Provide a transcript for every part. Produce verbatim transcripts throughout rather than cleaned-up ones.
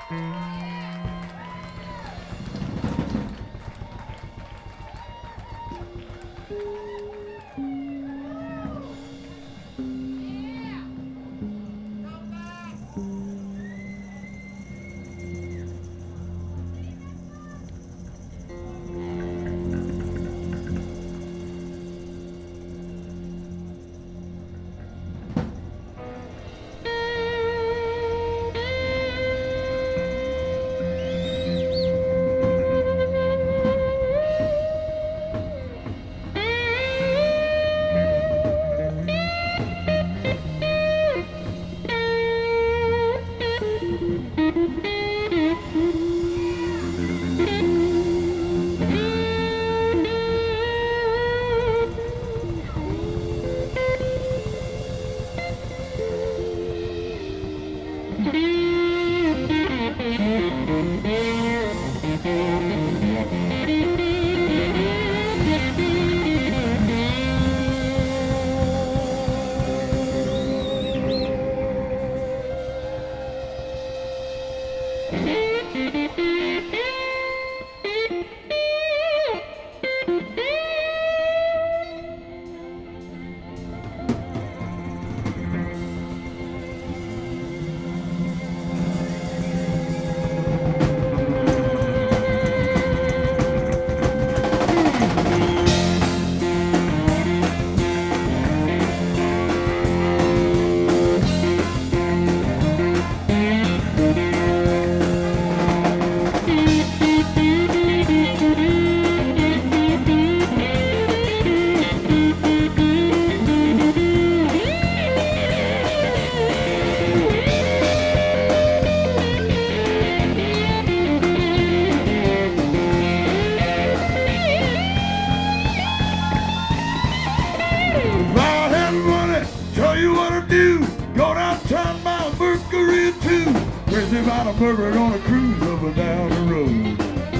About a burger on a cruise up and down the road.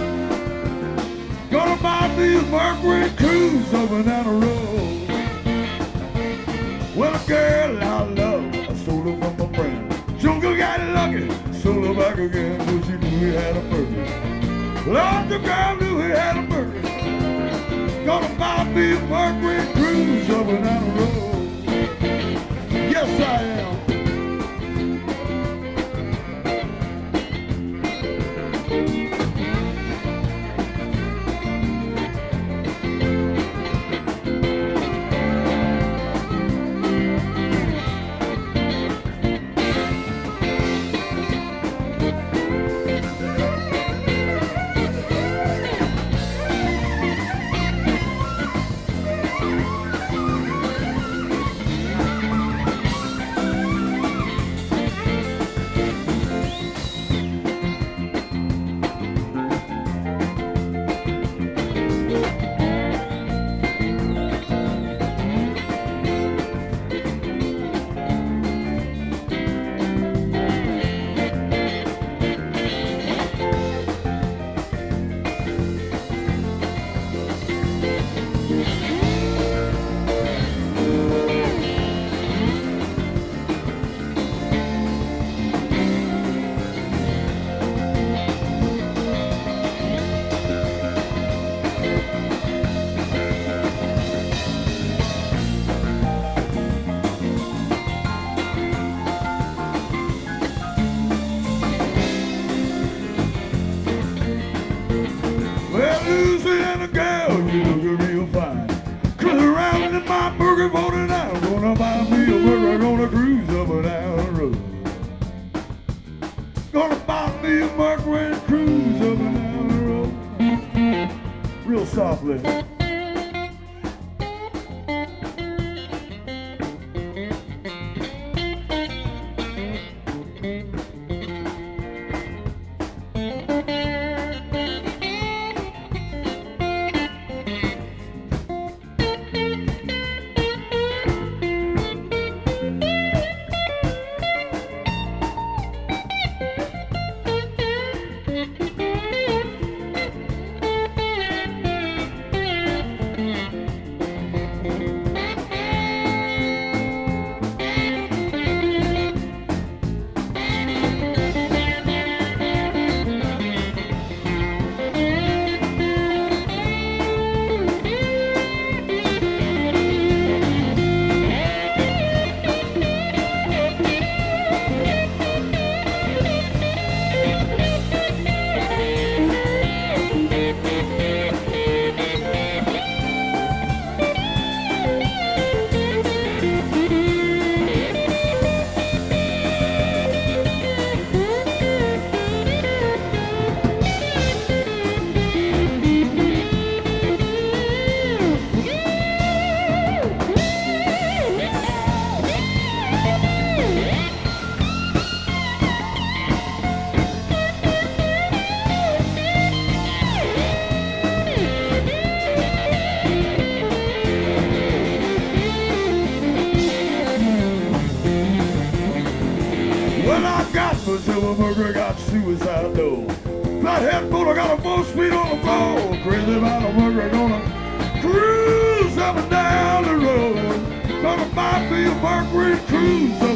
Gonna buy me a Mercury cruise up and down the road. Well, a girl I love, I stole her from my friend. Sugar got lucky, stole her back again, but she knew he had a burger. Lord, the girl knew he had a burger. Gonna buy me a Mercury cruise up and down the road. Yes, I am. Louisiana girl, you look real fine. Cruise around in my burger boat and I'm gonna buy me a burger on a cruise up and down the road. Gonna buy me a Mercury cruise up and down the road. Real softly. yes I know. Flathead boat, I got a full speed on the floor. Crazy about a worker, gonna cruise up and down the road. Gonna buy me a Mercury cruiser.